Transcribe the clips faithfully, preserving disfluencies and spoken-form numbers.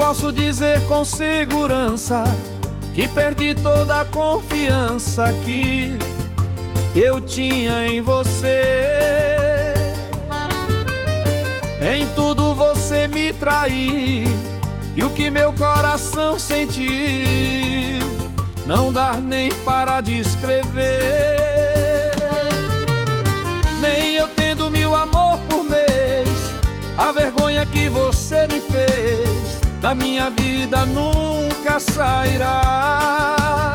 posso dizer com segurança que perdi toda a confiança que eu tinha em você. Em tudo você me traiu, e o que meu coração sentiu não dá nem para descrever. Nem eu tendo mil amor por mês, a vergonha que você me fez da minha vida nunca sairá.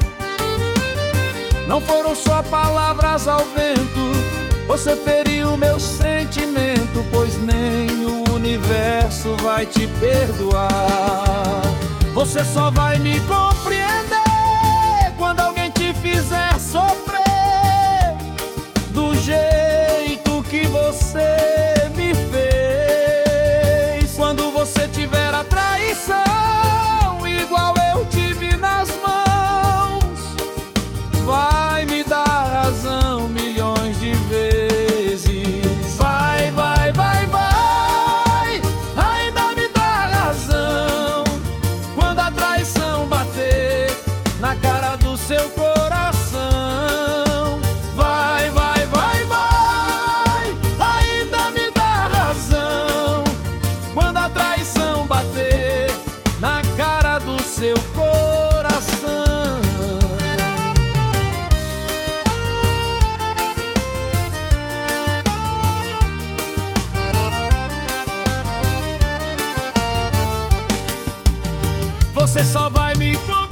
Não foram só palavras ao vento, você feriu meu sentimento, pois nem o universo vai te perdoar. Você só vai me compreender quando alguém te fizer sofrer do jeito que você me fez. Quando você tiver a traição igual eu tive nas mãos, vai me dar razão milhões de vezes. Vai, vai, vai, vai, ainda me dá razão quando a traição bater na cara do seu coração. Vai, vai, vai, vai, ainda me dá razão quando a traição bater na cara do seu coração. Você só vai me